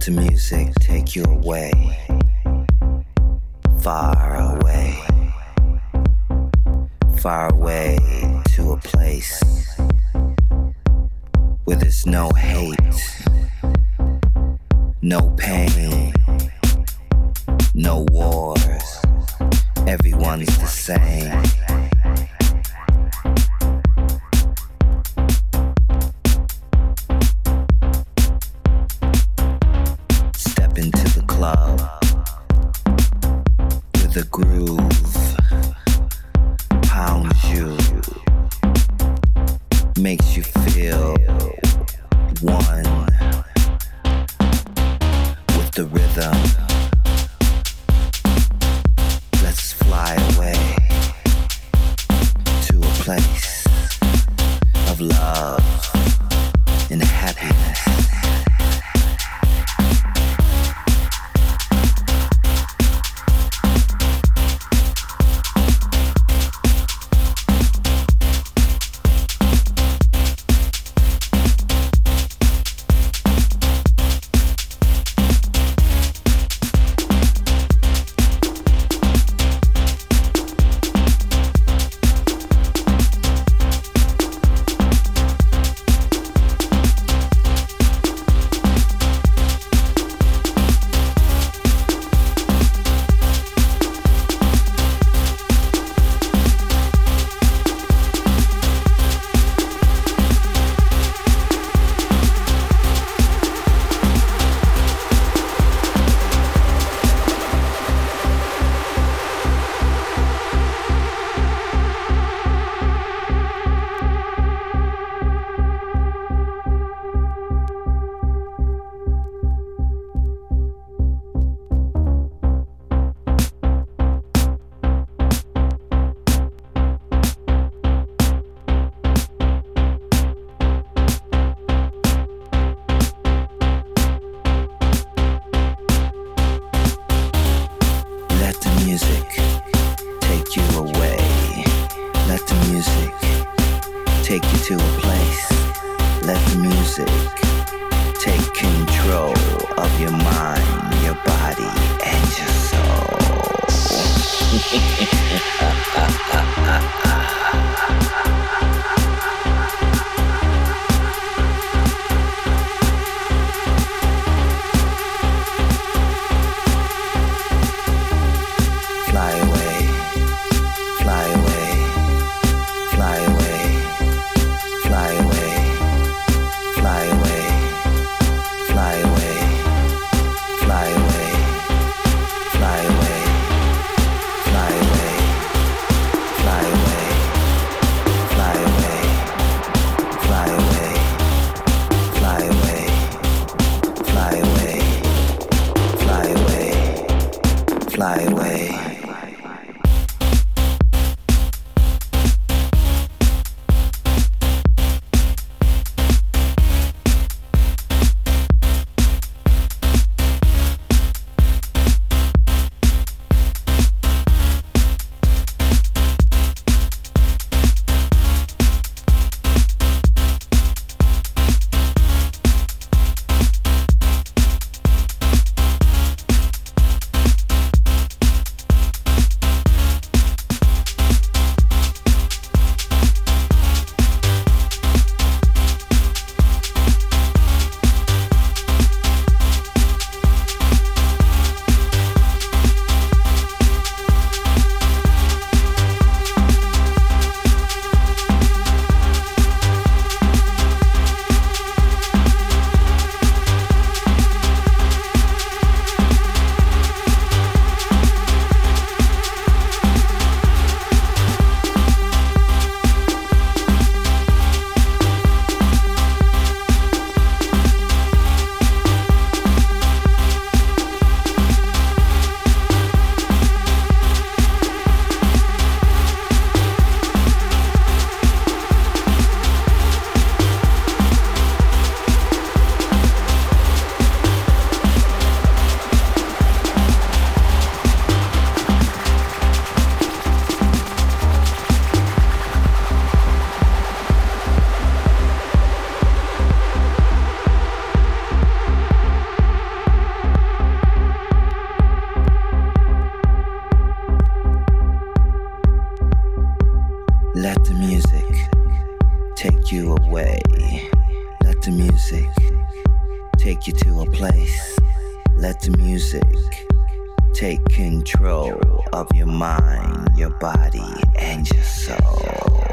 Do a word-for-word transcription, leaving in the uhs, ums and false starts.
the music take you away, far away, far away to a place where there's no hate, no pain, no wars, everyone's the same. Step into the club where the groove pounds you, makes you feel one with the rhythm. Let's fly away to a place of love and happiness. Let the music take you away. Let the music take you to a place. Let the music take control of your mind, your body, and your soul.